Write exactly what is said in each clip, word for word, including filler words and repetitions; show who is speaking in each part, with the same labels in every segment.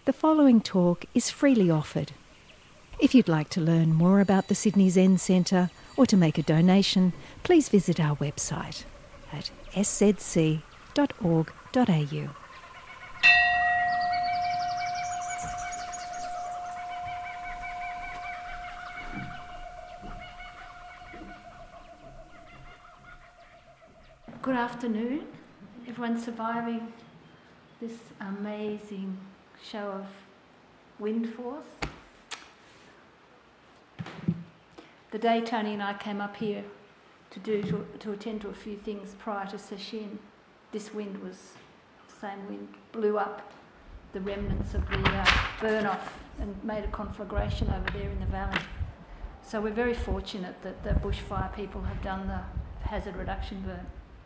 Speaker 1: The following talk is freely offered. If you'd like to learn more about the Sydney Zen Centre or to make a donation, please visit our website at s z c dot org dot a u.
Speaker 2: Good afternoon. Everyone surviving this amazing show of wind force? The day Tony and I came up here to do to, to attend to a few things prior to Sesshin, this wind was, the same wind, blew up the remnants of the uh, burn-off and made a conflagration over there in the valley. So we're very fortunate that the bushfire people have done the hazard reduction burn.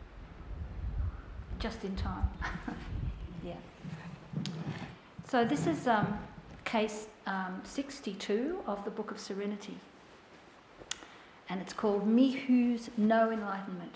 Speaker 2: Just in time. Yeah. So this is um, case um, sixty-two of the Book of Serenity. And it's called Mihu's No Enlightenment.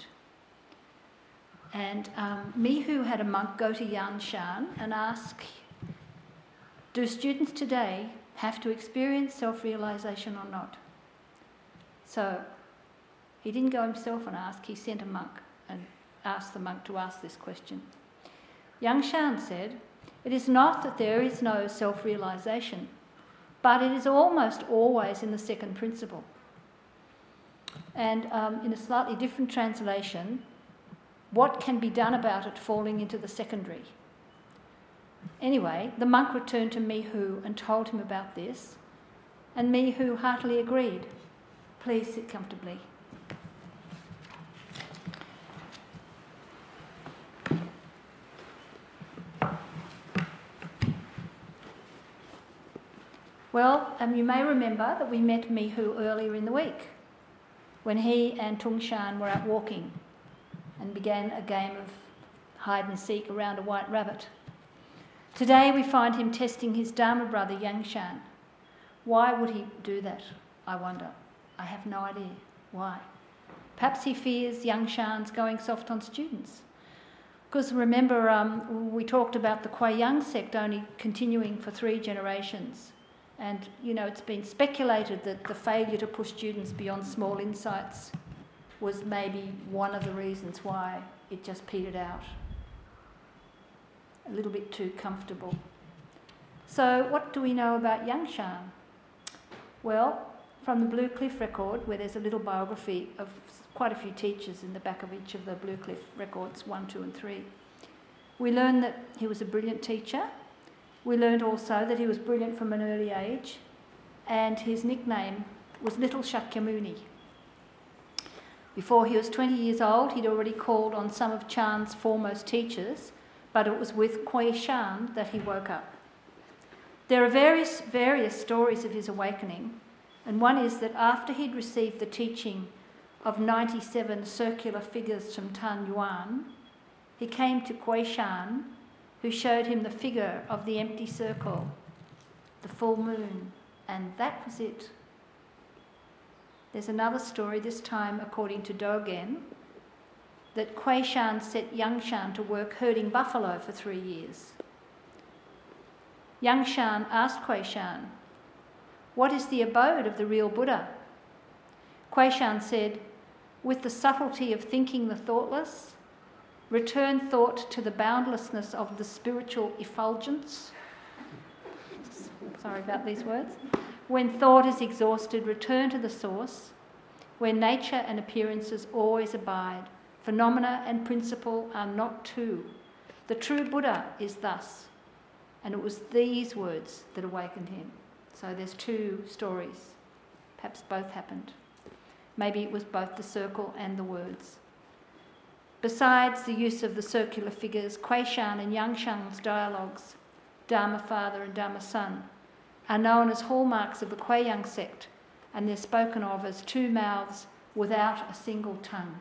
Speaker 2: And um, Mihu had a monk go to Yanshan and ask, do students today have to experience self-realisation or not? So he didn't go himself and ask, he sent a monk and asked the monk to ask this question. Yangshan said, it is not that there is no self-realisation, but it is almost always in the second principle. And um, in a slightly different translation, what can be done about it falling into the secondary? Anyway, the monk returned to Mihu and told him about this, and Mihu heartily agreed. Please sit comfortably. Well, um, you may remember that we met Mihu earlier in the week when he and Tung Shan were out walking and began a game of hide and seek around a white rabbit. Today we find him testing his Dharma brother Yangshan. Why would he do that, I wonder? I have no idea why. Perhaps he fears Yangshan's going soft on students. Because remember, um, we talked about the Kuei Yang sect only continuing for three generations. And, you know, it's been speculated that the failure to push students beyond small insights was maybe one of the reasons why it just petered out. A little bit too comfortable. So what do we know about Yangshan? Well, from the Blue Cliff record, where there's a little biography of quite a few teachers in the back of each of the Blue Cliff records, one, two and three, we learn that he was a brilliant teacher. We learned also that he was brilliant from an early age, and his nickname was Little Shakyamuni. Before he was twenty years old, he'd already called on some of Chan's foremost teachers, but it was with Kuei Shan that he woke up. There are various, various stories of his awakening, and one is that after he'd received the teaching of ninety-seven circular figures from Tan Yuan, he came to Kuei Shan, who showed him the figure of the empty circle, the full moon, and that was it. There's another story, this time according to Dogen, that Kuei Shan set Yangshan to work herding buffalo for three years. Yangshan asked Kuei Shan, what is the abode of the real Buddha? Kuei Shan said, with the subtlety of thinking the thoughtless, return thought to the boundlessness of the spiritual effulgence. Sorry about these words. When thought is exhausted, return to the source, where nature and appearances always abide. Phenomena and principle are not two. The true Buddha is thus. And it was these words that awakened him. So there's two stories. Perhaps both happened. Maybe it was both the circle and the words. Besides the use of the circular figures, Kuei Shan and Yangshan's dialogues, Dharma Father and Dharma Son, are known as hallmarks of the Kuei Yang sect, and they're spoken of as two mouths without a single tongue.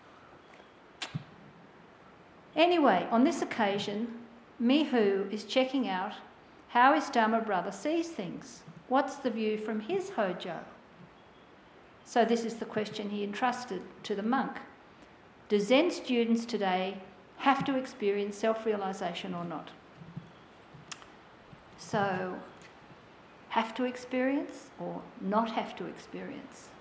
Speaker 2: Anyway, on this occasion, Mihu is checking out how his Dharma brother sees things. What's the view from his Hojo? So this is the question he entrusted to the monk. Do Zen students today have to experience self-realisation or not? So, have to experience or not have to experience?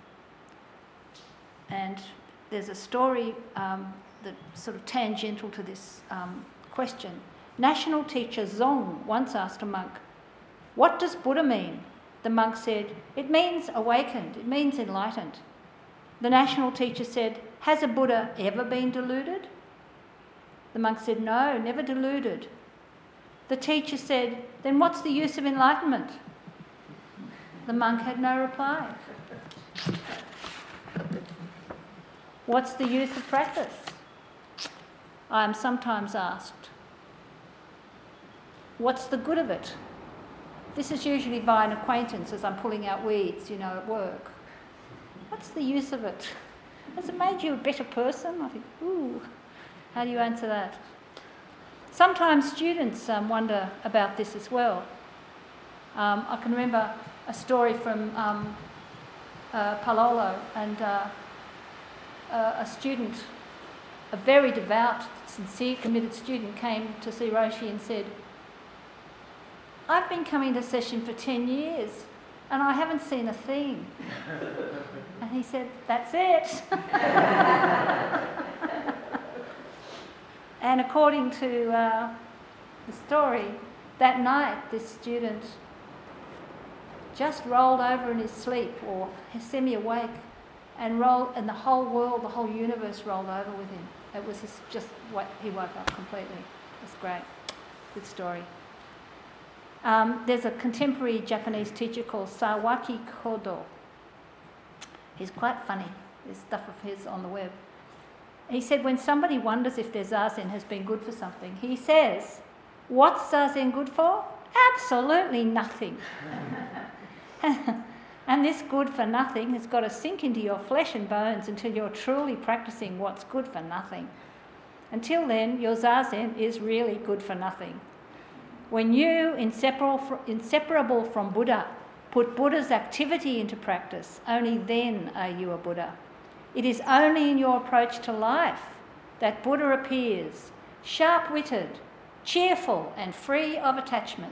Speaker 2: And there's a story um, that's sort of tangential to this um, question. National teacher Zong once asked a monk, "What does Buddha mean?" The monk said, "It means awakened, it means enlightened." The national teacher said, "Has a Buddha ever been deluded?" The monk said, "No, never deluded." The teacher said, "Then what's the use of enlightenment?" The monk had no reply. What's the use of practice? I am sometimes asked. What's the good of it? This is usually by an acquaintance as I'm pulling out weeds, you know, at work. What's the use of it? Has it made you a better person? I think, ooh, how do you answer that? Sometimes students um, wonder about this as well. Um, I can remember a story from um, uh, Palolo, and uh, uh, a student, a very devout, sincere, committed student, came to see Roshi and said, "I've been coming to session for ten years and I haven't seen a thing." And he said, "That's it." And according to uh, the story, that night this student just rolled over in his sleep or semi-awake and rolled, and the whole world, the whole universe rolled over with him. It was just, just what he woke up completely. It's great. Good story. Um, there's a contemporary Japanese teacher called Sawaki Kodo. He's quite funny. There's stuff of his on the web. He said when somebody wonders if their zazen has been good for something, he says, "What's zazen good for? Absolutely nothing." And this good for nothing has got to sink into your flesh and bones until you're truly practicing what's good for nothing. Until then, your zazen is really good for nothing. When you, inseparable from Buddha, put Buddha's activity into practice, only then are you a Buddha. It is only in your approach to life that Buddha appears, sharp-witted, cheerful and free of attachment.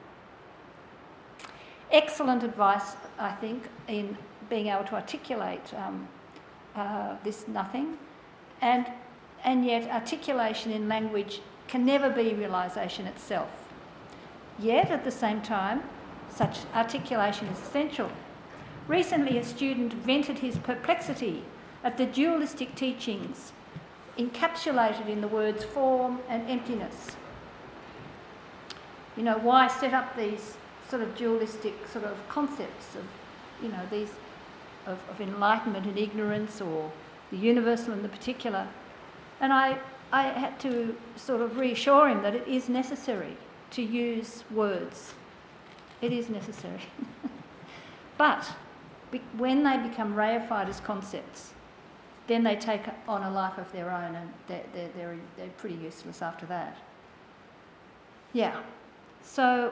Speaker 2: Excellent advice, I think, in being able to articulate um, uh, this nothing, and, and yet articulation in language can never be realisation itself. Yet, at the same time, such articulation is essential. Recently, a student vented his perplexity at the dualistic teachings encapsulated in the words form and emptiness. You know, why set up these sort of dualistic sort of concepts of, you know, these of, of enlightenment and ignorance, or the universal and the particular? And I, I had to sort of reassure him that it is necessary to use words. It is necessary. But be, when they become reified as concepts, then they take on a life of their own, and they're, they're, they're, they're pretty useless after that. Yeah. So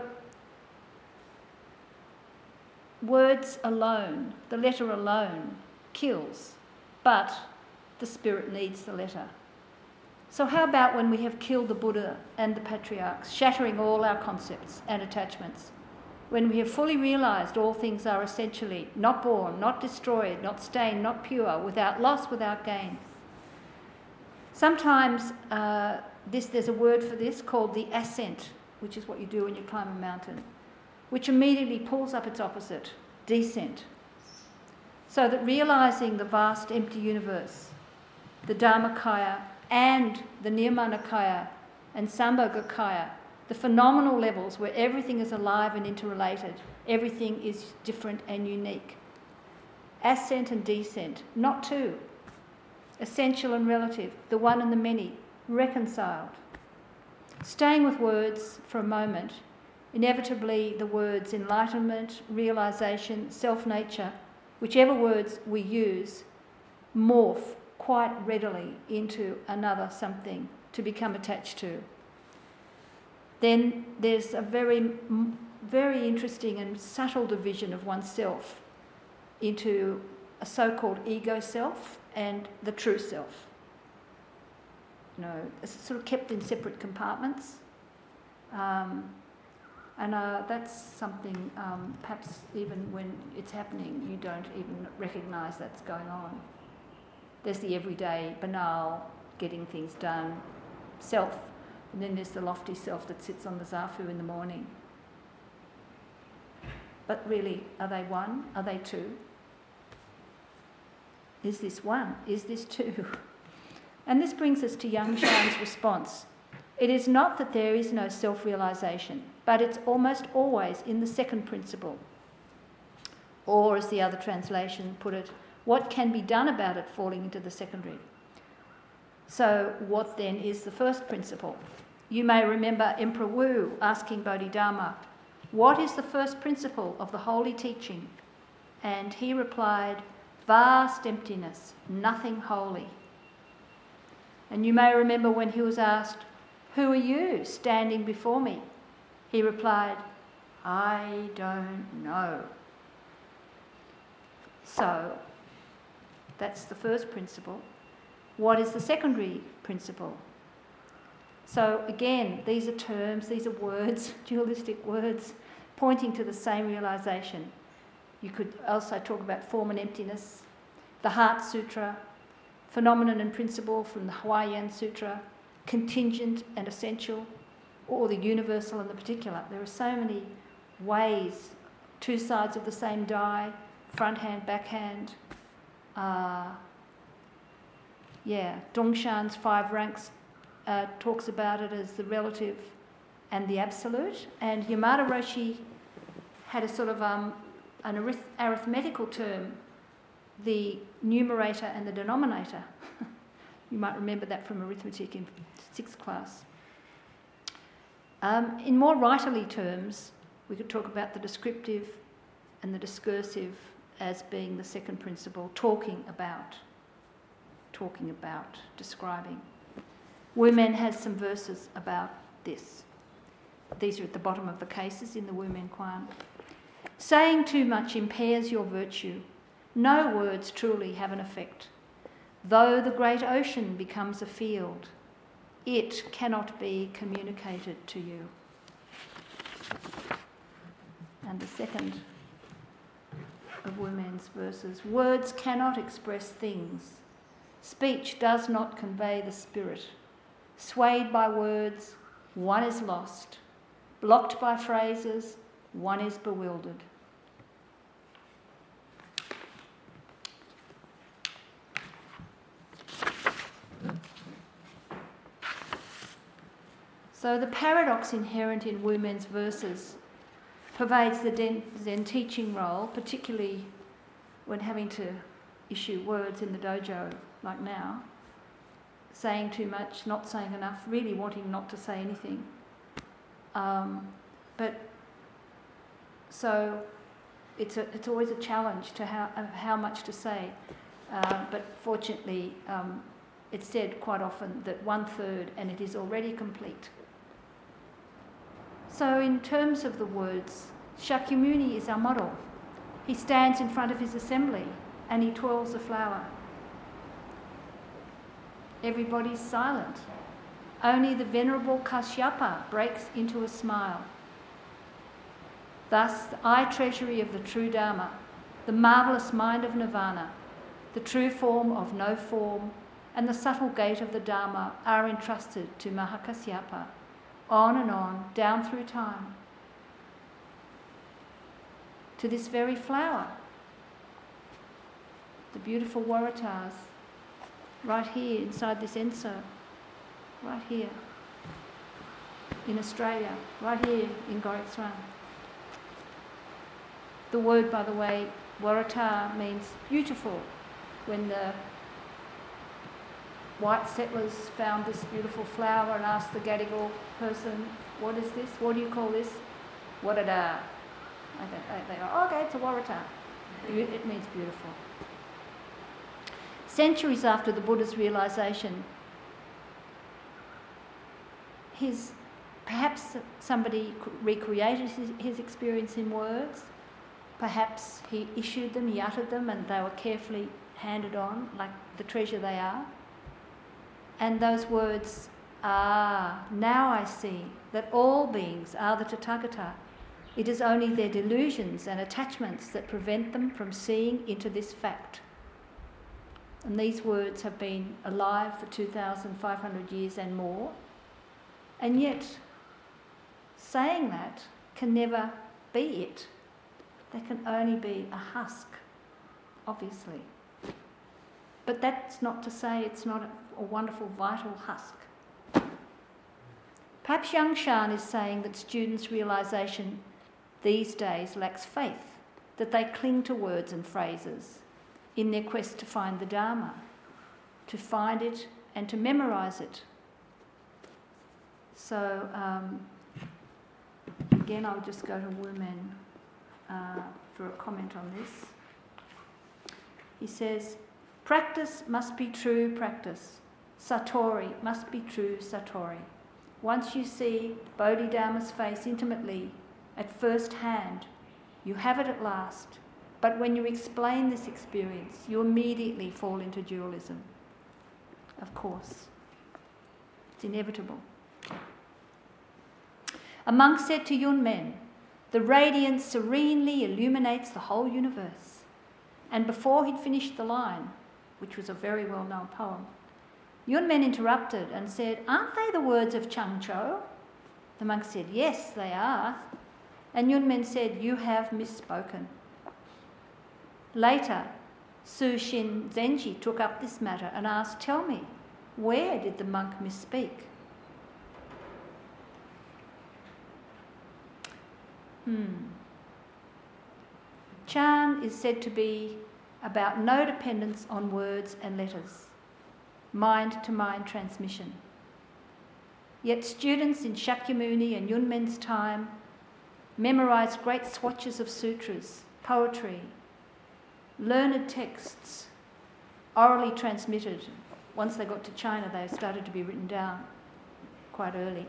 Speaker 2: words alone, the letter alone, kills, but the spirit needs the letter. So how about when we have killed the Buddha and the patriarchs, shattering all our concepts and attachments? When we have fully realised all things are essentially not born, not destroyed, not stained, not pure, without loss, without gain. Sometimes uh, this, there's a word for this called the ascent, which is what you do when you climb a mountain, which immediately pulls up its opposite, descent. So that realising the vast empty universe, the Dharmakaya and the Nirmanakaya and Sambhogakaya, the phenomenal levels where everything is alive and interrelated, everything is different and unique. Ascent and descent, not two. Essential and relative, the one and the many, reconciled. Staying with words for a moment, inevitably the words enlightenment, realisation, self-nature, whichever words we use, morph quite readily into another something to become attached to. Then there's a very, very interesting and subtle division of oneself into a so-called ego self and the true self. You know, it's sort of kept in separate compartments. Um, And uh, that's something, um, perhaps even when it's happening, you don't even recognise that's going on. There's the everyday, banal, getting things done, self, and then there's the lofty self that sits on the zafu in the morning. But really, are they one? Are they two? Is this one? Is this two? And this brings us to Yang Shan's response. It is not that there is no self-realisation, but it's almost always in the second principle. Or, as the other translation put it, what can be done about it falling into the secondary? So, what then is the first principle? You may remember Emperor Wu asking Bodhidharma, what is the first principle of the holy teaching? And he replied, vast emptiness, nothing holy. And you may remember when he was asked, who are you standing before me? He replied, I don't know. So, that's the first principle. What is the secondary principle? So again, these are terms, these are words, dualistic words, pointing to the same realisation. You could also talk about form and emptiness, the Heart Sutra, phenomenon and principle from the Huayan Sutra, contingent and essential, or the universal and the particular. There are so many ways, two sides of the same die, front hand, back hand. Uh, yeah, Dongshan's five ranks uh, talks about it as the relative and the absolute. And Yamada Roshi had a sort of um, an arith- arithmetical term, the numerator and the denominator. You might remember that from arithmetic in sixth class. Um, in more writerly terms, we could talk about the descriptive and the discursive as being the second principle, talking about, talking about, describing. Wu Men has some verses about this. These are at the bottom of the cases in the Wu Men Kuan. Saying too much impairs your virtue. No words truly have an effect. Though the great ocean becomes a field, it cannot be communicated to you. And the second of Wu Men's verses, words cannot express things. Speech does not convey the spirit. Swayed by words, one is lost. Blocked by phrases, one is bewildered. So the paradox inherent in Wu Men's verses pervades the Zen teaching role, particularly when having to issue words in the dojo like now, saying too much, not saying enough, really wanting not to say anything. Um, but so it's a, it's always a challenge to how of how much to say. Uh, but fortunately, um, it's said quite often that one third and it is already complete. So in terms of the words, Shakyamuni is our model. He stands in front of his assembly and he twirls a flower. Everybody's silent. Only the venerable Kashyapa breaks into a smile. Thus, the eye treasury of the true Dharma, the marvellous mind of Nirvana, the true form of no form, and the subtle gate of the Dharma are entrusted to Mahakasyapa, on and on, down through time, to this very flower, the beautiful Waratahs, right here inside this Enso, right here in Australia, right here in Goritswan. The word, by the way, Waratah, means beautiful. When the white settlers found this beautiful flower and asked the Gadigal person, what is this? What do you call this? Warada. They go, oh, okay, it's a Waratah. It means beautiful. Centuries after the Buddha's realisation, his, perhaps somebody recreated his, his experience in words. Perhaps he issued them, he uttered them, and they were carefully handed on, like the treasure they are. And those words Ah, now I see that all beings are the Tathagata. It is only their delusions and attachments that prevent them from seeing into this fact. And these words have been alive for two thousand five hundred years and more. And yet, saying that can never be it. They can only be a husk, obviously. But that's not to say it's not a, a wonderful, vital husk. Perhaps Yangshan is saying that students' realisation these days lacks faith, that they cling to words and phrases in their quest to find the Dharma, to find it and to memorise it. So, um, again, I'll just go to Wu Men uh, for a comment on this. He says, practice must be true practice. Satori must be true satori. Once you see Bodhidharma's face intimately, at first hand, you have it at last. But when you explain this experience, you immediately fall into dualism. Of course. It's inevitable. A monk said to Yun Men, the radiance serenely illuminates the whole universe. And before he'd finished the line, which was a very well-known poem, Yun Men interrupted and said, aren't they the words of Chang Cho? The monk said, yes, they are. And Yun Men said, you have misspoken. Later, Su Shin Zenji took up this matter and asked, tell me, where did the monk misspeak? Hmm. Chan is said to be about no dependence on words and letters, mind-to-mind transmission. Yet students in Shakyamuni and Yun Men's time memorised great swatches of sutras, poetry, learned texts, orally transmitted. Once they got to China, they started to be written down quite early.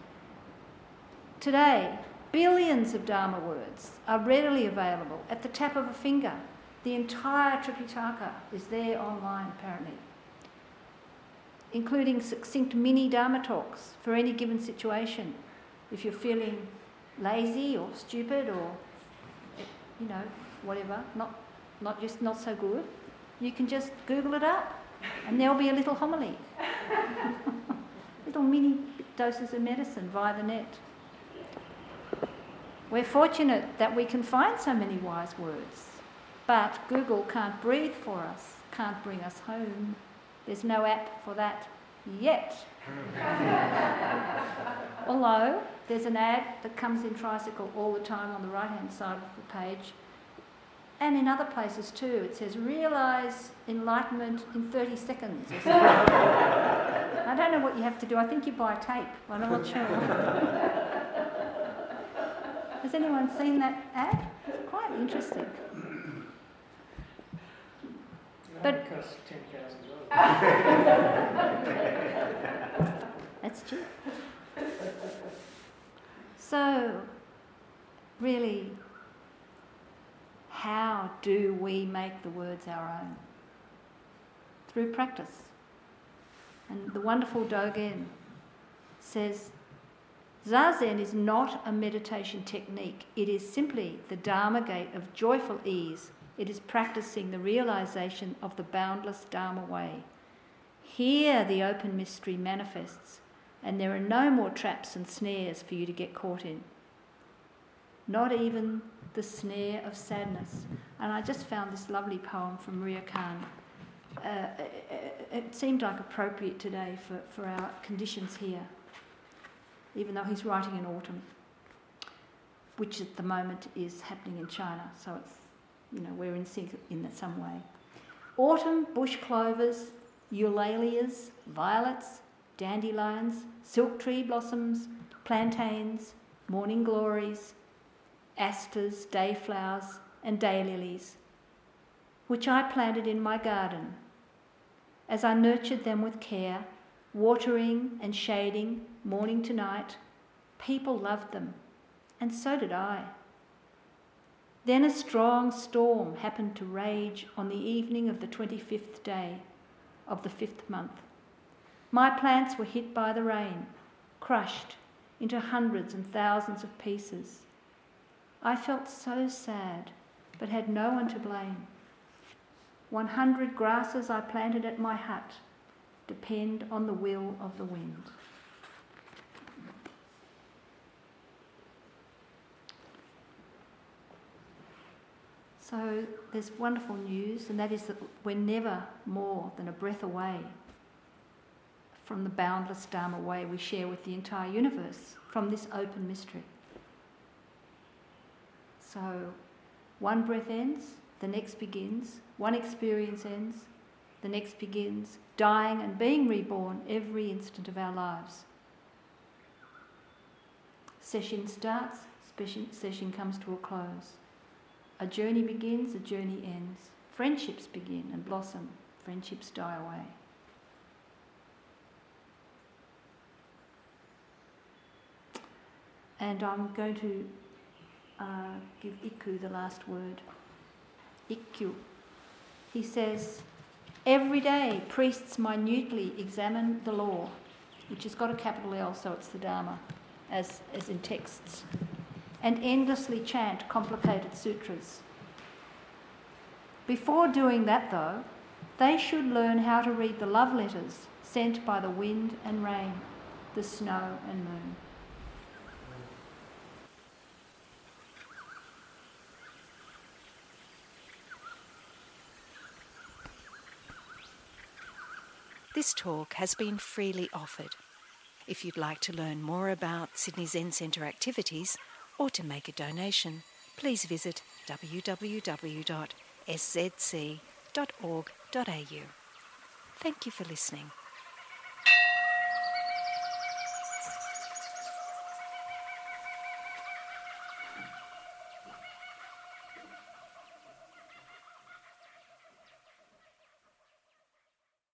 Speaker 2: Today, billions of Dharma words are readily available at the tap of a finger. The entire Tripitaka is there online, apparently, including succinct mini Dharma talks for any given situation. If you're feeling lazy or stupid or, you know, whatever, not not just not so good, you can just Google it up and there'll be a little homily. Little mini doses of medicine via the net. We're fortunate that we can find so many wise words, but Google can't breathe for us, can't bring us home. There's no app for that yet. Although there's an ad that comes in Tricycle all the time on the right-hand side of the page, and in other places too. It says, realise enlightenment in thirty seconds or something. I don't know what you have to do. I think you buy tape. I'm not sure. Has anyone seen that ad? It's quite interesting. But
Speaker 3: it costs ten thousand dollars.
Speaker 2: That's cheap. So, really, how do we make the words our own? Through practice. And the wonderful Dogen says, Zazen is not a meditation technique. It is simply the Dharma gate of joyful ease. It is practicing the realisation of the boundless Dharma way. Here the open mystery manifests, and there are no more traps and snares for you to get caught in. Not even the snare of sadness. And I just found this lovely poem from Ria Khan. Uh, it, it seemed like appropriate today for, for our conditions here, even though he's writing in autumn, which at the moment is happening in China, so it's, you know, we're in sync in some way. Autumn, bush clovers, eulalias, violets, dandelions, silk tree blossoms, plantains, morning glories, asters, dayflowers, and daylilies, which I planted in my garden. As I nurtured them with care, watering and shading morning to night, people loved them, and so did I. Then a strong storm happened to rage on the evening of the twenty-fifth day of the fifth month. My plants were hit by the rain, crushed into hundreds and thousands of pieces. I felt so sad, but had no one to blame. One hundred grasses I planted at my hut depend on the will of the wind. So there's wonderful news, and that is that we're never more than a breath away from the boundless Dharma way we share with the entire universe, from this open mystery. So one breath ends, the next begins, one experience ends, the next begins, dying and being reborn every instant of our lives. Session starts, session comes to a close. A journey begins, a journey ends. Friendships begin and blossom, friendships die away. And I'm going to uh, give Ikkyu the last word. Ikkyu. He says, every day priests minutely examine the law, which has got a capital L, so it's the Dharma, as, as in texts, and endlessly chant complicated sutras. Before doing that, though, they should learn how to read the love letters sent by the wind and rain, the snow and moon.
Speaker 1: This talk has been freely offered. If you'd like to learn more about Sydney Zen Centre activities or to make a donation, please visit w w w dot s z c dot org dot a u. Thank you for listening.